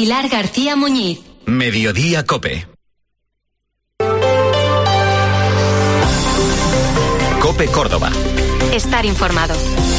Pilar García Muñiz. Mediodía COPE. COPE Córdoba. Estar informado.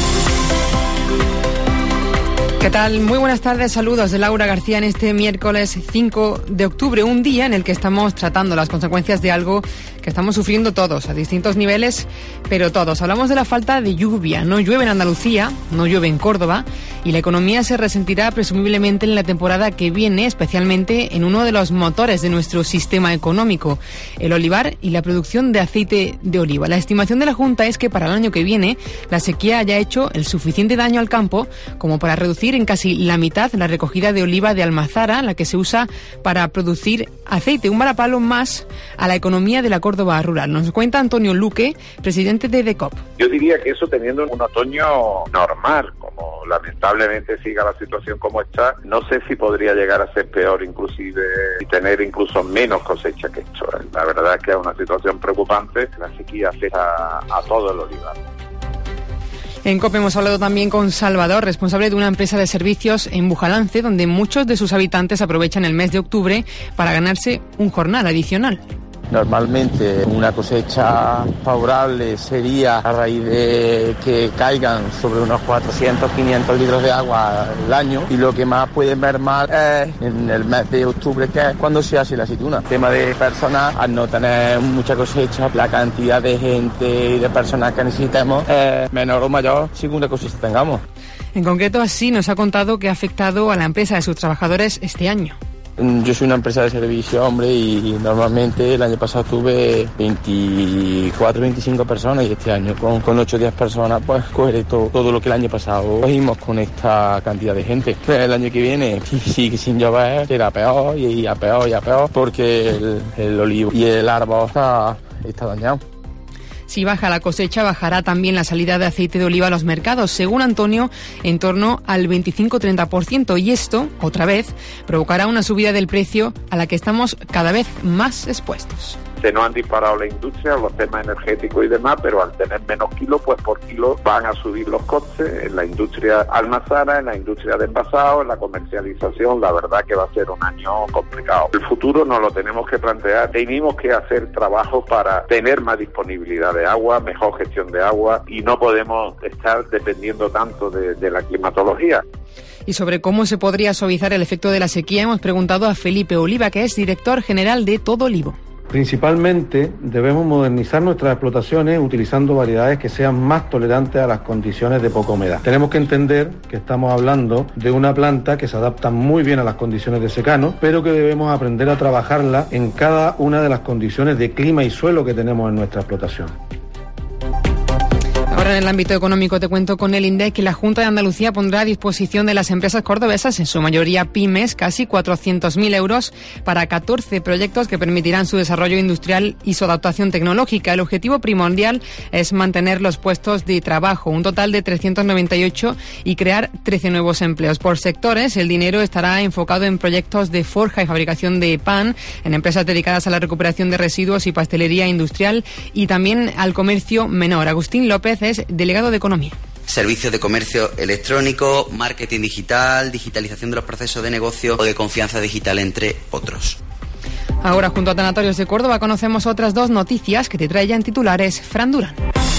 ¿Qué tal? Muy buenas tardes, saludos de Laura García en este miércoles 5 de octubre, un día en el que estamos tratando las consecuencias de algo que estamos sufriendo todos, a distintos niveles, pero todos. Hablamos de la falta de lluvia. No llueve en Andalucía, no llueve en Córdoba, y la economía se resentirá presumiblemente en la temporada que viene, especialmente en uno de los motores de nuestro sistema económico, el olivar y la producción de aceite de oliva. La estimación de la Junta es que para el año que viene la sequía haya hecho el suficiente daño al campo como para reducir en casi la mitad la recogida de oliva de Almazara, la que se usa para producir aceite, un varapalo más a la economía de la Córdoba rural. Nos cuenta Antonio Luque, presidente de DECOP. Yo diría que eso, teniendo un otoño normal, como lamentablemente siga la situación como está, no sé si podría llegar a ser peor inclusive y tener incluso menos cosecha que esto. La verdad es que es una situación preocupante. La sequía afecta a todo el olivar. En COPE hemos hablado también con Salvador, responsable de una empresa de servicios en Bujalance, donde muchos de sus habitantes aprovechan el mes de octubre para ganarse un jornal adicional. Normalmente una cosecha favorable sería a raíz de que caigan sobre unos 400, 500 litros de agua al año, y lo que más pueden ver mal es en el mes de octubre, que es cuando se hace la aceituna. El tema de personas, al no tener mucha cosecha, la cantidad de gente y de personas que necesitemos es menor o mayor según la cosecha tengamos. En concreto, así nos ha contado que ha afectado a la empresa de sus trabajadores este año. Yo soy una empresa de servicio, hombre, y normalmente el año pasado tuve 24, 25 personas, y este año con 8 o 10 personas pues cogeré todo lo que el año pasado cogimos con esta cantidad de gente. El año que viene, si sigue sin llover, será peor y a peor, porque el olivo y el árbol está dañado. Si baja la cosecha, bajará también la salida de aceite de oliva a los mercados, según Antonio, en torno al 25-30%. Y esto, otra vez, provocará una subida del precio a la que estamos cada vez más expuestos. Se nos han disparado la industria, los temas energéticos y demás, pero al tener menos kilos, pues por kilo van a subir los costes en la industria almazara, en la industria de envasado, en la comercialización. La verdad que va a ser un año complicado. El futuro nos lo tenemos que plantear. Tenemos que hacer trabajo para tener más disponibilidad de agua, mejor gestión de agua, y no podemos estar dependiendo tanto de la climatología. Y sobre cómo se podría suavizar el efecto de la sequía hemos preguntado a Felipe Oliva, que es director general de Todo Olivo. Principalmente debemos modernizar nuestras explotaciones utilizando variedades que sean más tolerantes a las condiciones de poca humedad. Tenemos que entender que estamos hablando de una planta que se adapta muy bien a las condiciones de secano, pero que debemos aprender a trabajarla en cada una de las condiciones de clima y suelo que tenemos en nuestra explotación. Ahora en el ámbito económico te cuento con el INDEC que la Junta de Andalucía pondrá a disposición de las empresas cordobesas, en su mayoría pymes, casi 400.000 euros para 14 proyectos que permitirán su desarrollo industrial y su adaptación tecnológica. El objetivo primordial es mantener los puestos de trabajo, un total de 398, y crear 13 nuevos empleos. Por sectores, el dinero estará enfocado en proyectos de forja y fabricación de pan, en empresas dedicadas a la recuperación de residuos y pastelería industrial, y también al comercio menor. Agustín López es delegado de Economía. Servicios de comercio electrónico, marketing digital, digitalización de los procesos de negocio o de confianza digital, entre otros. Ahora, junto a Tanatorios de Córdoba, conocemos otras dos noticias que te trae ya en titulares Fran Durán.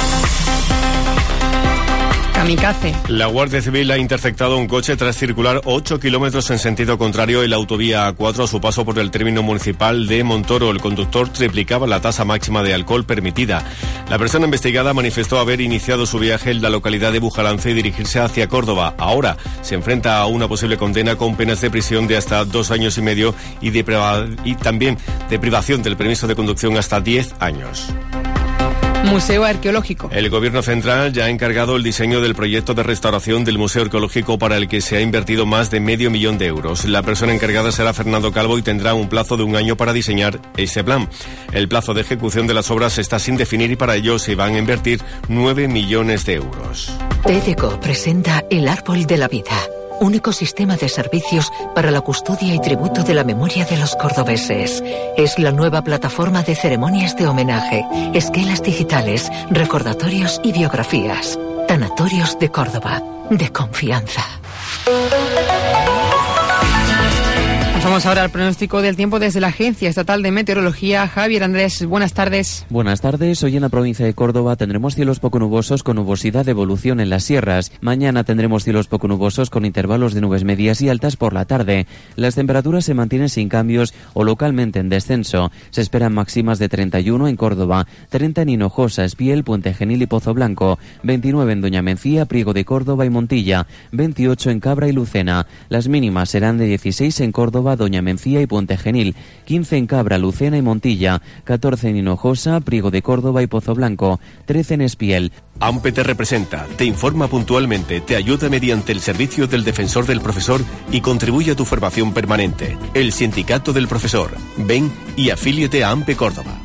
Kamikaze. La Guardia Civil ha interceptado un coche tras circular 8 kilómetros en sentido contrario en la autovía A4 a su paso por el término municipal de Montoro. El conductor triplicaba la tasa máxima de alcohol permitida. La persona investigada manifestó haber iniciado su viaje en la localidad de Bujalance y dirigirse hacia Córdoba. Ahora se enfrenta a una posible condena con penas de prisión de hasta 2 años y medio y también de privación del permiso de conducción hasta 10 años. Museo Arqueológico. El Gobierno Central ya ha encargado el diseño del proyecto de restauración del Museo Arqueológico, para el que se ha invertido más de $500,000 de euros. La persona encargada será Fernando Calvo y tendrá un plazo de 1 año para diseñar ese plan. El plazo de ejecución de las obras está sin definir y para ello se van a invertir 9 millones de euros. TDCO presenta El Árbol de la Vida, un ecosistema de servicios para la custodia y tributo de la memoria de los cordobeses. Es la nueva plataforma de ceremonias de homenaje, esquelas digitales, recordatorios y biografías. Tanatorios de Córdoba, de confianza. Pasamos ahora al pronóstico del tiempo desde la Agencia Estatal de Meteorología. Javier Andrés, buenas tardes. Buenas tardes. Hoy en la provincia de Córdoba tendremos cielos poco nubosos con nubosidad de evolución en las sierras. Mañana tendremos cielos poco nubosos con intervalos de nubes medias y altas por la tarde. Las temperaturas se mantienen sin cambios o localmente en descenso. Se esperan máximas de 31 en Córdoba, 30 en Hinojosa, Espiel, Puente Genil y Pozo Blanco, 29 en Doña Mencía, Priego de Córdoba y Montilla, 28 en Cabra y Lucena. Las mínimas serán de 16 en Córdoba, Doña Mencía y Puente Genil, 15 en Cabra, Lucena y Montilla, 14 en Hinojosa, Priego de Córdoba y Pozo Blanco, 13 en Espiel. AMPE te representa, te informa puntualmente, te ayuda mediante el servicio del defensor del profesor y contribuye a tu formación permanente. El Sindicato del Profesor. Ven y afíliate a AMPE Córdoba.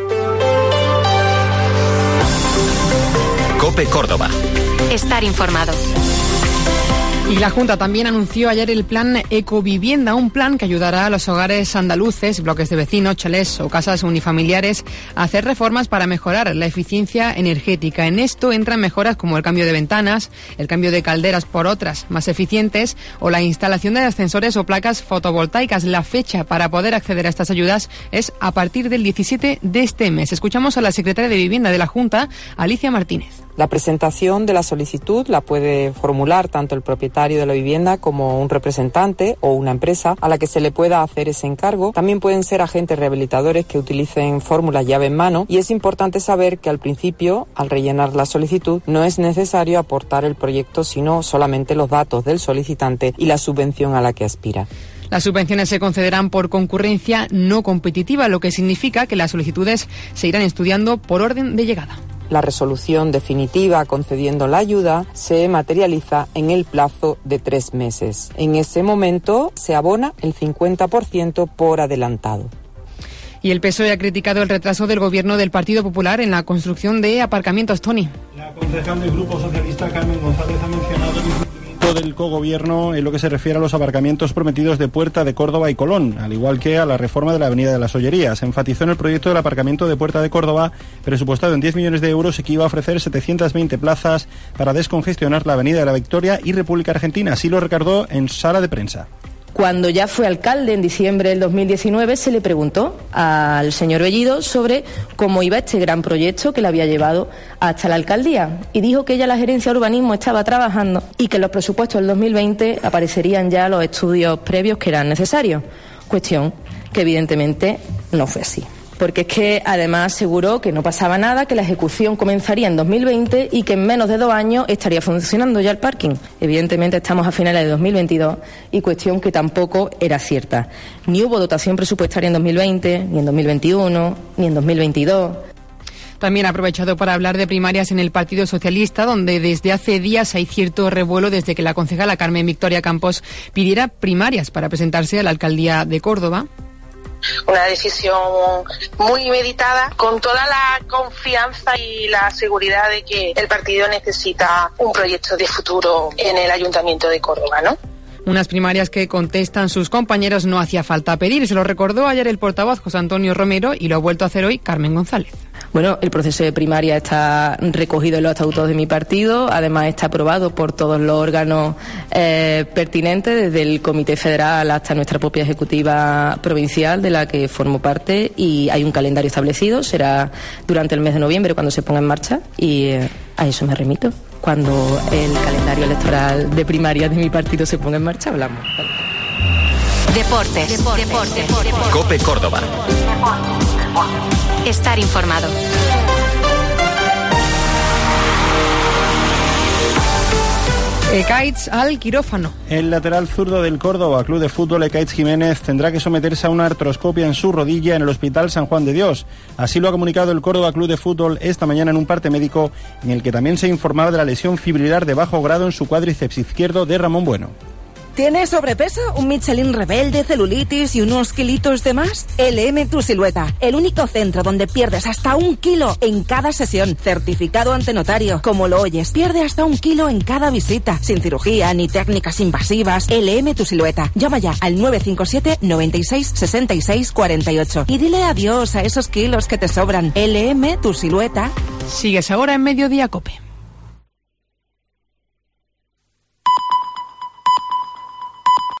COPE Córdoba. Estar informado. Y la Junta también anunció ayer el plan Ecovivienda, un plan que ayudará a los hogares andaluces, bloques de vecinos, chalés o casas unifamiliares a hacer reformas para mejorar la eficiencia energética. En esto entran mejoras como el cambio de ventanas, el cambio de calderas por otras más eficientes o la instalación de ascensores o placas fotovoltaicas. La fecha para poder acceder a estas ayudas es a partir del 17 de este mes. Escuchamos a la secretaria de Vivienda de la Junta, Alicia Martínez. La presentación de la solicitud la puede formular tanto el propietario de la vivienda como un representante o una empresa a la que se le pueda hacer ese encargo. También pueden ser agentes rehabilitadores que utilicen fórmulas llave en mano, y es importante saber que al principio, al rellenar la solicitud, no es necesario aportar el proyecto, sino solamente los datos del solicitante y la subvención a la que aspira. Las subvenciones se concederán por concurrencia no competitiva, lo que significa que las solicitudes se irán estudiando por orden de llegada. La resolución definitiva concediendo la ayuda se materializa en el plazo de 3 meses. En ese momento se abona el 50% por adelantado. Y el PSOE ha criticado el retraso del Gobierno del Partido Popular en la construcción de aparcamientos. Tony. La concejal del Grupo Socialista, Carmen González, ha mencionado el incumplimiento del cogobierno en lo que se refiere a los aparcamientos prometidos de Puerta de Córdoba y Colón, al igual que a la reforma de la Avenida de las Ollerías. Se enfatizó en el proyecto del aparcamiento de Puerta de Córdoba, presupuestado en 10 millones de euros, y que iba a ofrecer 720 plazas para descongestionar la Avenida de la Victoria y República Argentina. Así lo recordó en sala de prensa. Cuando ya fue alcalde en diciembre del 2019, se le preguntó al señor Bellido sobre cómo iba este gran proyecto que le había llevado hasta la alcaldía, y dijo que ya la gerencia de urbanismo estaba trabajando y que en los presupuestos del 2020 aparecerían ya los estudios previos que eran necesarios, cuestión que evidentemente no fue así. Porque es que además aseguró que no pasaba nada, que la ejecución comenzaría en 2020 y que en menos de 2 años estaría funcionando ya el parking. Evidentemente estamos a finales de 2022 y cuestión que tampoco era cierta. Ni hubo dotación presupuestaria en 2020, ni en 2021, ni en 2022. También ha aprovechado para hablar de primarias en el Partido Socialista, donde desde hace días hay cierto revuelo desde que la concejala Carmen Victoria Campos pidiera primarias para presentarse a la alcaldía de Córdoba. Una decisión muy meditada, con toda la confianza y la seguridad de que el partido necesita un proyecto de futuro en el Ayuntamiento de Córdoba, ¿no? Unas primarias que, contestan sus compañeros, no hacía falta pedir. Se lo recordó ayer el portavoz José Antonio Romero y lo ha vuelto a hacer hoy Carmen González. Bueno, el proceso de primaria está recogido en los estatutos de mi partido, además está aprobado por todos los órganos pertinentes, desde el Comité Federal hasta nuestra propia Ejecutiva Provincial, de la que formo parte, y hay un calendario establecido, será durante el mes de noviembre cuando se ponga en marcha, y a eso me remito. Cuando el calendario electoral de primaria de mi partido se ponga en marcha, hablamos. Deportes. COPE Córdoba. Estar informado. Ekaitz al quirófano. El lateral zurdo del Córdoba Club de Fútbol, Ekaitz Jiménez, tendrá que someterse a una artroscopia en su rodilla en el Hospital San Juan de Dios. Así lo ha comunicado el Córdoba Club de Fútbol esta mañana en un parte médico en el que también se informaba de la lesión fibrilar de bajo grado en su cuádriceps izquierdo de Ramón Bueno. ¿Tienes sobrepeso, un Michelin rebelde, celulitis y unos kilitos de más? LM Tu Silueta, el único centro donde pierdes hasta 1 kilo en cada sesión. Certificado ante notario, como lo oyes. Pierde hasta 1 kilo en cada visita, sin cirugía ni técnicas invasivas. LM Tu Silueta. Llama ya al 957 96 66 48 y dile adiós a esos kilos que te sobran. LM Tu Silueta. Sigues ahora en Mediodía COPE.